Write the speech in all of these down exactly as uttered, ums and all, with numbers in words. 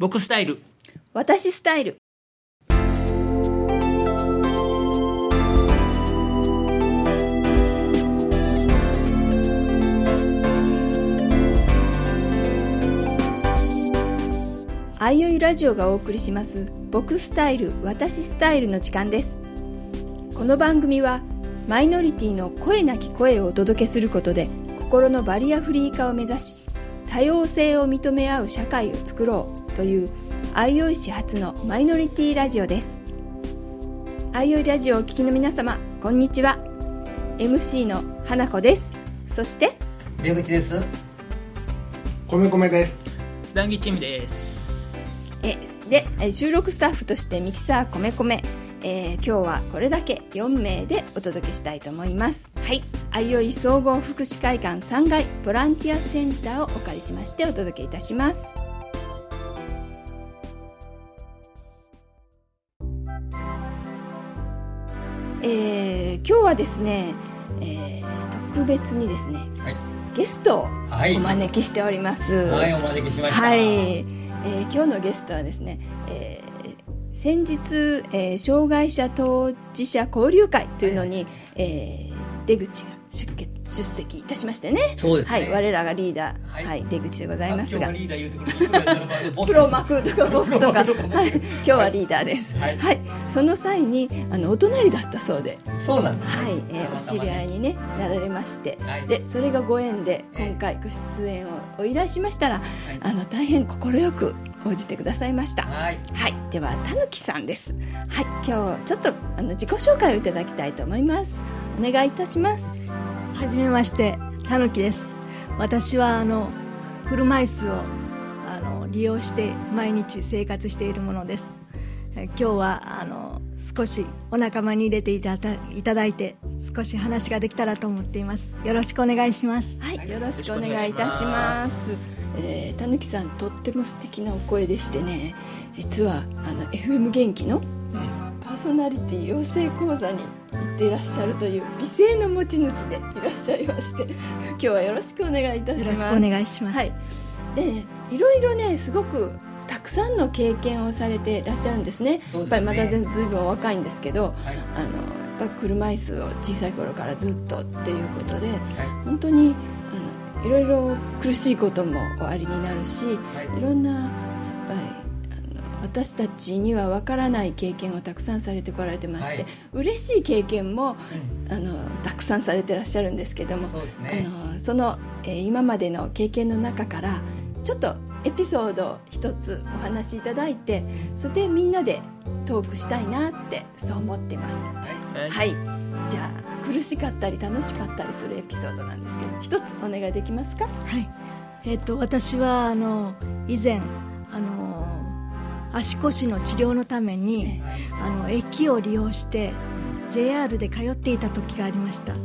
僕スタイル、 私スタイル。あいおいラジオがお送りします僕スタイル私スタイルの時間です。この番組はマイノリティの声なき声をお届けすることで心のバリアフリー化を目指し、多様性を認め合う社会を作ろうというあいおい市発のマイノリティラジオです。あいおいラジオをお聞きの皆様、こんにちは。 エムシー の花子です。そして出口です。 米米です。 談義チームです。 えで収録スタッフとしてミキサー米米、えー、今日はこれだけよんめいでお届けしたいと思います。はい、あいおい総合福祉会館さんがいボランティアセンターをお借りしましてお届けいたします。えー、今日はですね、えー、特別にですね、はい、ゲストをお招きしております。 はい、はい、お招きしました。 はい、えー、今日のゲストはですね、えー、先日、えー、障害者当事者交流会というのに、はい、えー、出口が出席出席いたしましてね。 そうですね。 はい、我らがリーダー、はいはい、出口でございますが、 今日はリーダー言うてくれるプロマクとかボスとか、はい、今日はリーダーです。はい、はい、その際にあのお隣だったそうで、 そうなんです、ね。 はい、えー、お知り合いに、ね、なられまして、はい、でそれがご縁で今回ご出演をお依頼しましたら、はい、あの大変快く応じてくださいました。はい、はい、ではたぬきさんです。はい、今日ちょっとあの自己紹介をいただきたいと思います。お願いいたします。 はじめまして、たぬきです。私はあの車椅子をあの利用して毎日生活しているものです。え今日はあの少しお仲間に入れていただいただいて少し話ができたらと思っています。よろしくお願いします。 はい、よろしくお願いいたします。えー、たぬきさんとっても素敵なお声でしてね、実はあの エフエム 元気のパーソナリティ養成講座に行っていらっしゃるという美声の持ち主でいらっしゃいまして、今日はよろしくお願いいたします。 よろしくお願いします。 はい、でいろいろねすごくたくさんの経験をされていらっしゃるんですね。やっぱりまだ全然ずいぶん若いんですけど、はい、あのやっぱ車椅子を小さい頃からずっとっていうことで、はい、本当にあのいろいろ苦しいこともおありになるし、はい、いろんなやっぱり私たちには分からない経験をたくさんされてこられてまして、はい、嬉しい経験も、うん、あのたくさんされてらっしゃるんですけども、 そうですね、あのその、えー、今までの経験の中からちょっとエピソードを一つお話しいただいて、それでみんなでトークしたいなってそう思ってます。はい、はい、じゃあ苦しかったり楽しかったりするエピソードなんですけど一つお願いできますか？ はい、えー、と私はあの以前あの足腰の治療のために、はい、あの駅を利用して ジェイアール で通っていた時がありました。はい、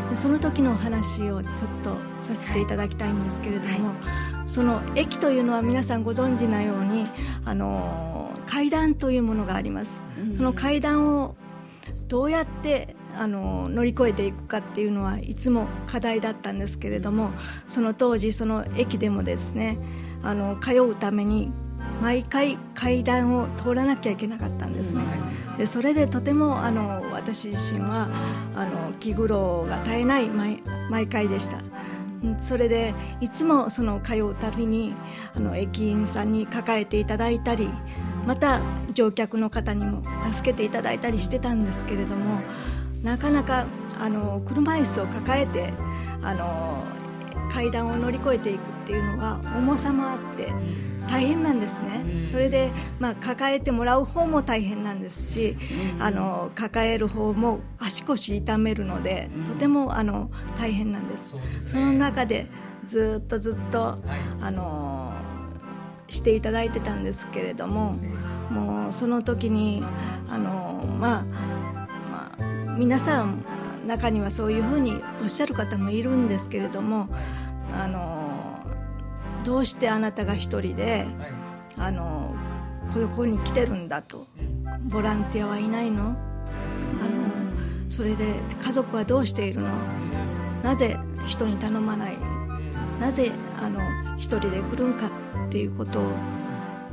でその時のお話をちょっとさせていただきたいんですけれども、はい、その駅というのは皆さんご存知のようにあの階段というものがあります。うん、その階段をどうやってあの乗り越えていくかっていうのはいつも課題だったんですけれども、その当時その駅でもですね、あの通うために毎回階段を通らなきゃいけなかったんですね。でそれでとてもあの私自身はあの気苦労が絶えない 毎, 毎回でした。それでいつもその通うたびにあの駅員さんに抱えていただいたり、また乗客の方にも助けていただいたりしてたんですけれども、なかなかあの車椅子を抱えてあの階段を乗り越えていくっていうのは重さもあって大変なんですね。それで、まあ、抱えてもらう方も大変なんですし、あの抱える方も足腰痛めるのでとてもあの大変なんです。その中でずっとずっとあのしていただいてたんですけれども、もうその時にあの、まあまあ、皆さん中にはそういうふうにおっしゃる方もいるんですけれども、あのどうしてあなたが一人で、はい、あのここに来てるんだと、ボランティアはいないの、あのそれで家族はどうしているの、なぜ人に頼まない、なぜあの一人で来るんかっていうことを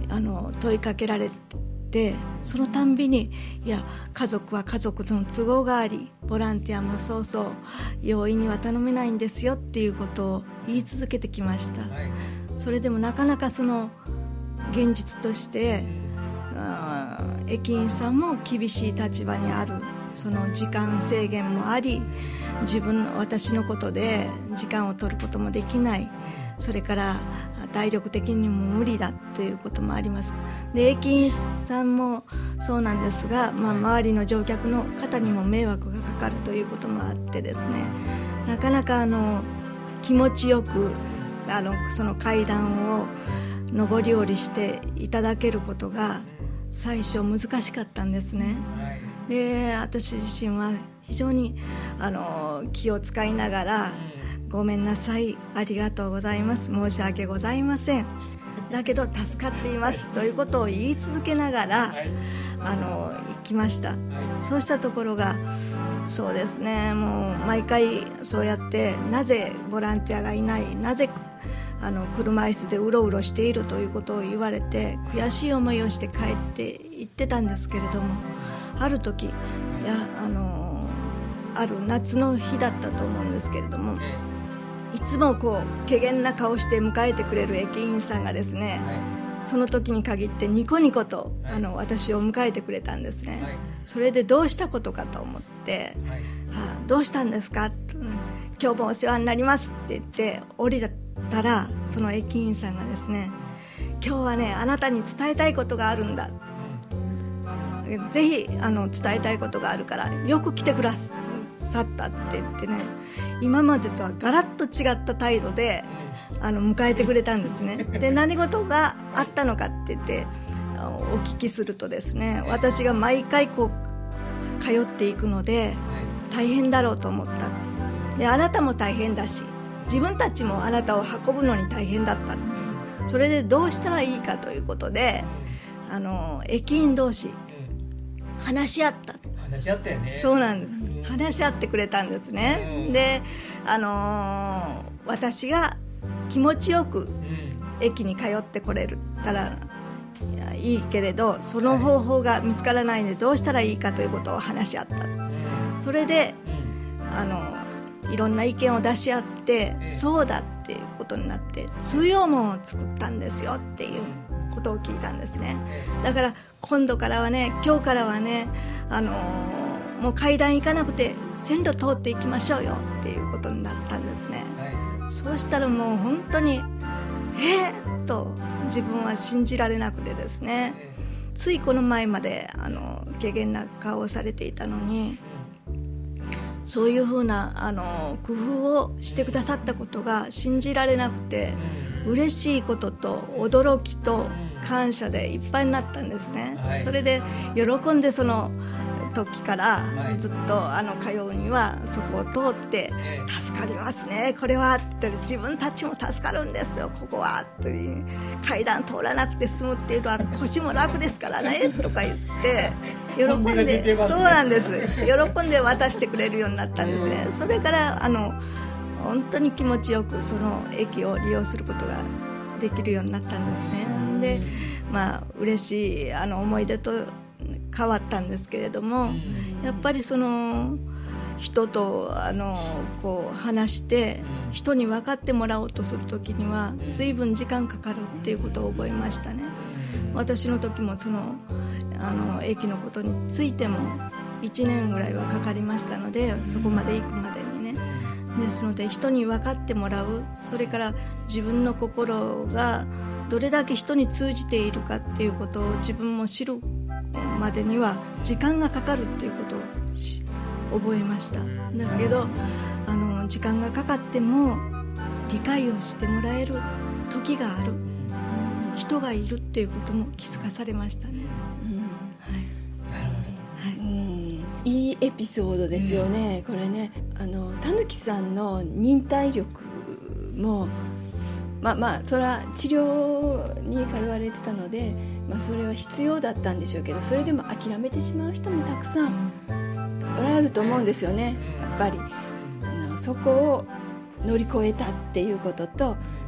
あの問いかけられて、そのたんびにいや家族は家族の都合があり、ボランティアもそうそう容易には頼めないんですよっていうことを言い続けてきました、はい、それでもなかなかその現実としてあ駅員さんも厳しい立場にある、その時間制限もあり、自分私のことで時間を取ることもできない、それから体力的にも無理だということもあります。で駅員さんもそうなんですが、まあ、周りの乗客の方にも迷惑がかかるということもあってですね、なかなかあの気持ちよくあのその階段を上り下りしていただけることが最初難しかったんですね。で私自身は非常にあの気を使いながら、ごめんなさい、ありがとうございます、申し訳ございません、だけど助かっていますということを言い続けながらあの行きました。そうしたところがそうですね、もう毎回そうやってなぜボランティアがいない、なぜあの車椅子でうろうろしているということを言われて悔しい思いをして帰って行ってたんですけれども、ある時いやあのある夏の日だったと思うんですけれども、いつもこう怪げな顔して迎えてくれる駅員さんがですね、はい、その時に限ってニコニコと、はい、あの私を迎えてくれたんですね、はい、それでどうしたことかと思って、はいはあ、どうしたんですか、今日もお世話になりますって言って降りたら、その駅員さんがですね、今日はねあなたに伝えたいことがあるんだ、ぜひあの伝えたいことがあるからよく来てくださったって言ってね、今までとはガラッと違った態度であの迎えてくれたんですね。で何事があったのかって言ってお聞きするとですね、私が毎回こう通っていくので大変だろうと思った、であなたも大変だし自分たちもあなたを運ぶのに大変だった、それでどうしたらいいかということで、あの駅員同士話し合った話し合ったよね。 そうなんです、うん、話し合ってくれたんですね、うん、で、あのー、私が気持ちよく駅に通ってこれたらいいけれど、その方法が見つからないのでどうしたらいいかということを話し合った、うん、それで、あのいろんな意見を出し合って、うん、そうだっていうことになって通用門を作ったんですよっていうことを聞いたんですね。だから今度からはね、今日からはね、あのー、もう階段行かなくて線路通っていきましょうよっていうことになったんですね、はい、そうしたらもう本当にえーっと自分は信じられなくてですね、ついこの前まであの怪げな顔をされていたのに、そういうふうなあの工夫をしてくださったことが信じられなくて、嬉しいことと驚きと感謝でいっぱいになったんですね、はい、それで喜んでその時からずっとあの通うにはそこを通って助かりますね、これはって自分たちも助かるんですよ、ここはって階段通らなくて済むっていうのは腰も楽ですからねとか言って喜んで、そうなんです、喜んで渡してくれるようになったんですね。それからあの本当に気持ちよくその駅を利用することができるようになったんですね。で、まあ嬉しいあの思い出と変わったんですけれども、やっぱりその人とあのこう話して人に分かってもらおうとするときには随分時間かかるっていうことを覚えましたね。私の時もそのあの駅のことについてもいちねんぐらいはかかりましたので、そこまで行くまでにね。ですので人に分かってもらう、それから自分の心がどれだけ人に通じているかっていうことを自分も知るまでには時間がかかるっていうことを覚えました。だけどあの時間がかかっても理解をしてもらえる時がある、人がいるっていうことも気づかされましたね、うん、はい、 なるほど、 はい、うん、いいエピソードですよね、うん、これね、あのたぬきさんの忍耐力もまあまあそれは治療に通われてたので、まあ、それは必要だったんでしょうけど、それでも諦めてしまう人もたくさんおられると思うんですよね。やっぱりあのそこを乗り越えたっていうことと、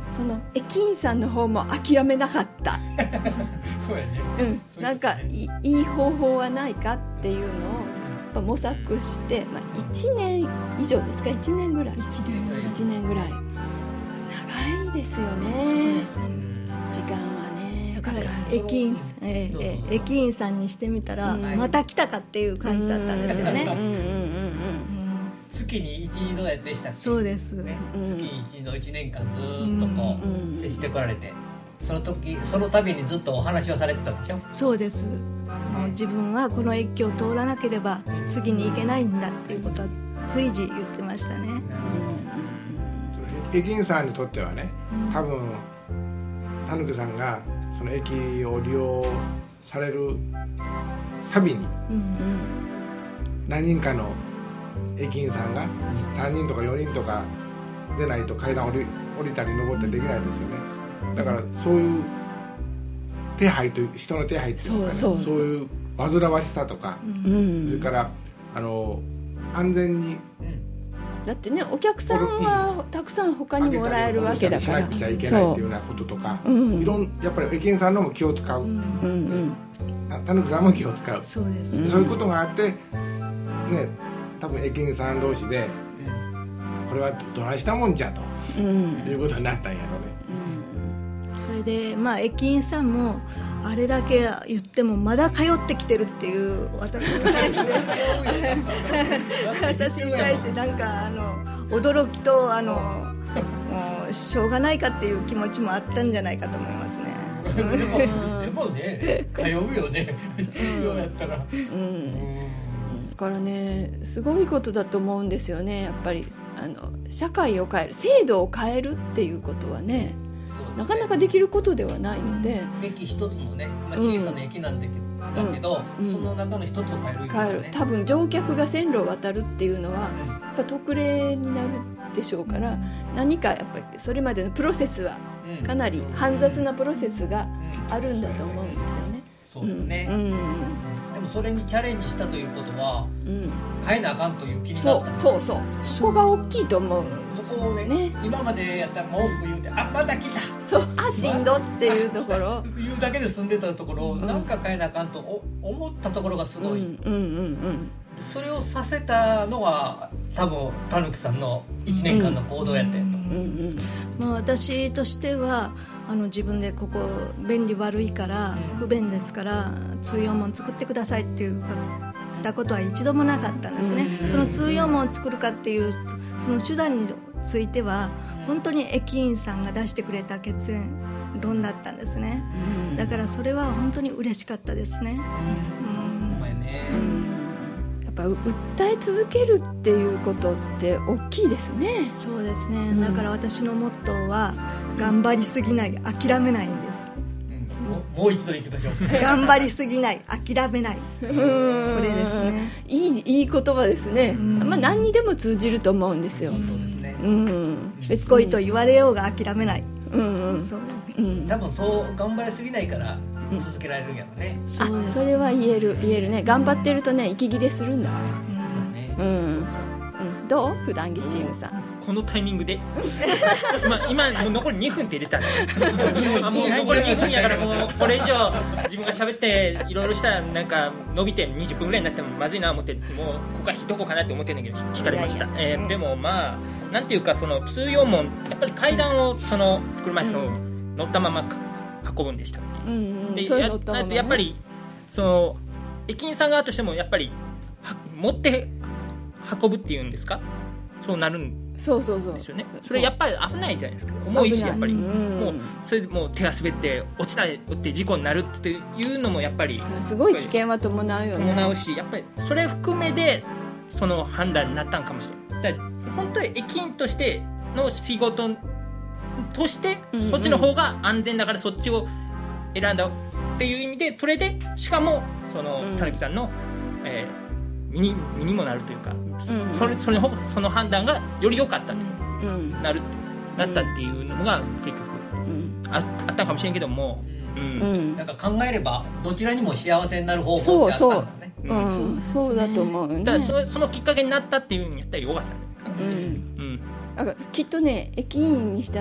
その駅員さんの方も諦めなかったそうやね、 うん、なんかいいい方法はないかっていうのをやっぱ模索して、まあ、いちねん以上ですかいちねんぐらいいちねんぐらいいちねんぐらい長いですよね時間はね。 だから駅員、えーえー、駅員さんにしてみたら、 うんまた来たかっていう感じだったんですよね。 うんうんうんうん月にいち、にどでしたっけ。 そうです、 ね、 うん月にいちどいちねんかんずっとこう、 うん接してこられて、その時その度にずっとお話をされてたでしょ。 そうです。もう自分はこの駅を通らなければ次に行けないんだっていうことは随時言ってましたね。 駅員さんにとってはね、多分たぬきさんがその駅を利用されるたびに何人かの駅員さんがさんにんとかよにんとかでないと階段降り、降りたり登ったりできないですよね。だからそういう手配という人の手配というかね、 そうそうそういう煩わしさとか、 うんそれからあの安全にだってねお客さんはたくさん他にもらえるわけだからしなくちゃいけないっていうようなこととか、 うんいろんやっぱり駅員さんのも気を使う、 うんうんうんたぬきさんも気を使う、 そうです、 うんそういうことがあってね、多分駅員さん同士でこれはどないしたもんじゃとうんいうことになったんやろうね。 それでまあ駅員さんもあれだけ言ってもまだ通ってきてるっていう私に対して私に対してなんかあの驚きとあのもうしょうがないかっていう気持ちもあったんじゃないかと思いますね。 でもでもね通うよねそうやったら、 うんうんだからねすごいことだと思うんですよね。やっぱりあの社会を変える制度を変えるっていうことはねなかなかできることではないので、 駅一つのね、まあ、小さな駅なんだけど、だけどうんその中の一つを変える、ね、 変える多分乗客が線路を渡るっていうのはやっぱ特例になるでしょうから何かやっぱりそれまでのプロセスはうんかなり煩雑なプロセスがあるんだと思うんですよね。 そうだよね、 うんうんでもそれにチャレンジしたということはうん変えなあかんという気になそうったそうそうそこが大きいと思う。 そこをねね今までやったら文句言うてあまた来たそうあしんどっていうところ言うだけで済んでたところをうんなんか変えなあかんとお思ったところがすごい、 うんうんうんそれをさせたのが多分たぬきさんのいちねんかんの行動やったんやと、 うんうんまあ、私としてはあの自分でここ便利悪いから不便ですから通用門作ってくださいっていうたことは一度もなかったんですね。その通用門を作るかっていうその手段については本当に駅員さんが出してくれた結論だったんですね。 うんだからそれは本当に嬉しかったですね。 うんお前ね、 やっぱ訴え続けるっていうことって大きいですね。 そうですね、 うんだから私のモットーは頑張りすぎない、諦めないんです。 うんももう一度行きましょう頑張りすぎない、諦めない、 ここれですね。 いいいい言葉ですね。 うんまあ何にでも通じると思うんですよ。 そうですね、 うん。 しつこいと言われようが諦めない。 うんうんそうですね。 うん。 多分そう頑張りすぎないから続けられるんやろね、 あそうですそれは言える言えるね。頑張ってるとね息切れするんだわ。 そうねうん。うんどう普段着チームさん。 このタイミングでまあ今もう残りにふんって入れたんであもう残りにふんやからもうこれ以上自分が喋っていろいろしたらなんか伸びてにじゅっぷんぐらいになってもまずいな思ってもうここは引いとこうかなって思ってんだけど聞かれました。 いやえーでもまあなんていうかその通用門やっぱり階段をその車椅子の乗ったままか運ぶんでしたっけ。 うんうん。 でそういうやのったものねやっぱりその駅員さん側としてもやっぱりは持って運ぶっていうんですかそうなるんそうそうそう。 ですよね。それやっぱり危ないじゃないですか。重いしやっぱりうんもうそれでもう手が滑って落ちたって事故になるっていうのもやっぱりそれすごい危険は伴うよね。 伴うしやっぱりそれ含めでその判断になったんかもしれない。だから本当に駅員としての仕事としてうんうんそっちの方が安全だからそっちを選んだっていう意味でそれでしかもそのうんたぬきさんの、えー身に身にもなるというか、 うんそれそれのその判断がより良かったとうんなるなったっていうのが結局うんああったかもしれんけども、うんうんなんか考えればどちらにも幸せになる方法ってあったんだね。 ううんんそうだと思うね。 だからそそのきっかけになったっていうんやったらよかったんですかね。 うん。 うんだからきっとね駅員にしたら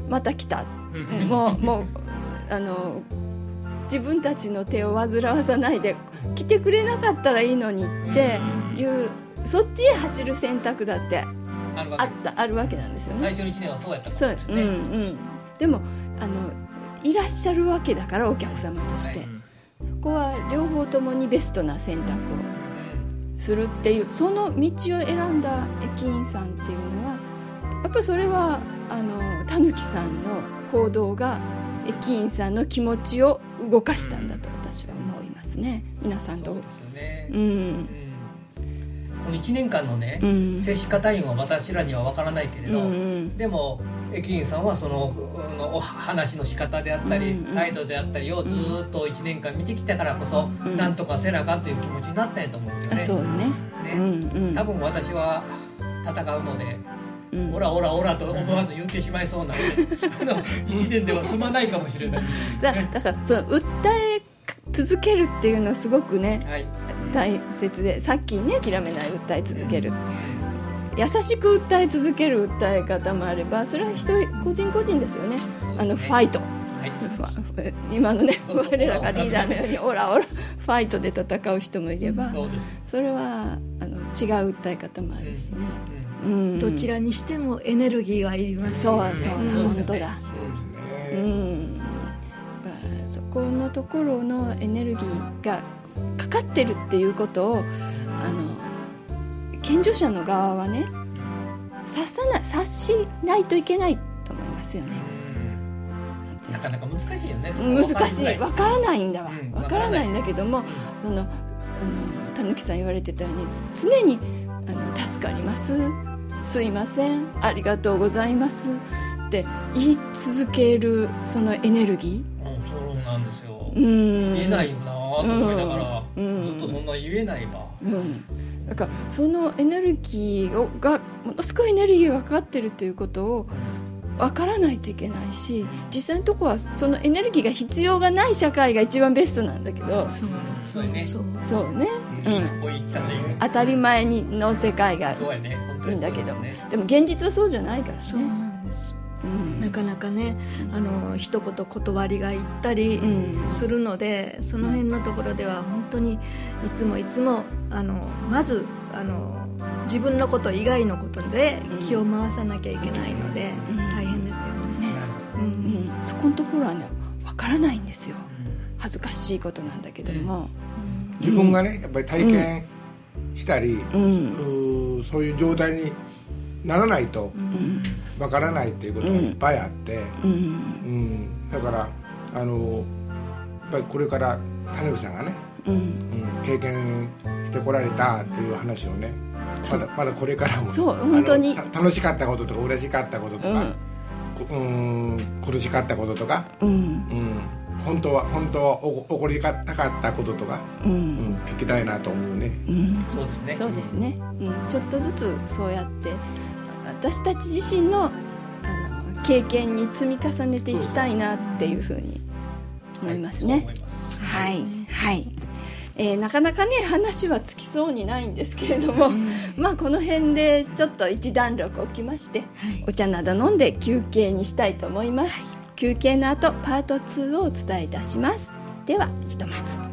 また来た、 うんもうもうあの自分たちの手を煩わさないで来てくれなかったらいいのにっていう、そっちへ走る選択だってあるわけです。 あったあるわけなんですよね。 最初のいちねんはそうやったかそう、うんうもしれないね。 ん、でもあのいらっしゃるわけだからお客様として、 はい、 そこは両方ともにベストな選択をするっていう、その道を選んだ駅員さんっていうのはやっぱりそれはあのたぬきさんの行動が駅員さんの気持ちを動かしたんだと私は思いますね。皆さんとそうですよね、 うんうんこのいちねんかんのね、 うん接し方いうのは私らには分からないけれど、 うんうんでも駅員さんはそののお話の仕方であったり、 うんうん態度であったりをずっといちねんかん見てきたからこそ、 うんなんとかせなあかんという気持ちになったんやと思うんですよね。 あそうね、 ねうんうん、 多分私は戦うので、 うんオラオラオラと思わず言ってしまいそうなので、あのいちねんでは済まないかもしれない。 だだからその訴え続けるっていうのはすごくねはい、 大切で、さっきね諦めない訴え続ける、優しく訴え続ける訴え方もあれば、それは一人個人個人ですよね。あのファイト、 はいファ今のねそうそう我らがリーダーのようにオラオラファイトで戦う人もいれば、 そうです、 それはあの違う訴え方もあるしね、うんどちらにしてもエネルギーはいります。 そうそううんそう、 そうですよね本当だ、 そうですうね、 ん、やっぱそこのところのエネルギーがかかってるっていうことをあの健常者の側はね察さな察しないといけないと思いますよね。 なかなか難しいよね。そこ難分かりづらしい、わからないんだわ、 うんわからないんだけども、あのあのたぬきさん言われてたように常にあの助かります、すいません、ありがとうございますって言い続けるそのエネルギうん、そうなんですよ。 ー、うん、 言えないよなと思いながら、 うんずっとそんな言えないわ。 うん、だからそのエネルギーをがものすごいエネルギーがかかってるということを分からないといけないし、実際のところはそのエネルギーが必要がない社会が一番ベストなんだけど、 そうそうやね。 そうそうね、 うんうん、 そこ行ったらいいね。 当たり前にの世界がそうやね。本当にそうですね。 でも現実はそうじゃないからそうね、 なんです。 うんなかなかね、あの一言断りが言ったりうんするので、その辺のところでは本当にいつもいつもあのまずあの自分のこと以外のことで気を回さなきゃいけないので、 うん大変ですよね。 ね、 ううんん、そこのところはね分からないんですよ。恥ずかしいことなんだけども、 自分がねやっぱり体験したり、 うんうーそういう状態にならないとうんわからないっていうことがいっぱいあって、 うんうん、だからあのやっぱりこれから田辺さんがね、 うんうん、経験してこられたっていう話をね、まだまだこれからも、 そうあの本当にた楽しかったこととか嬉しかったこととか、こうん苦しかったこととか、 うんうん、本当は本当はお起こりたかったこととか、 ううんん、聞きたいなと思うね。 うんそうですね。 そうですね、うん、ちょっとずつそうやって私たち自身の、あの経験に積み重ねていきたいなっていうふうに思いますね。 そう思います。 はい、はい、えーなかなかね話はつきそうにないんですけれども、まあこの辺でちょっと一段落置きまして、お茶など飲んで休憩にしたいと思います。休憩の後パートツーをお伝えいたします。ではひとまず。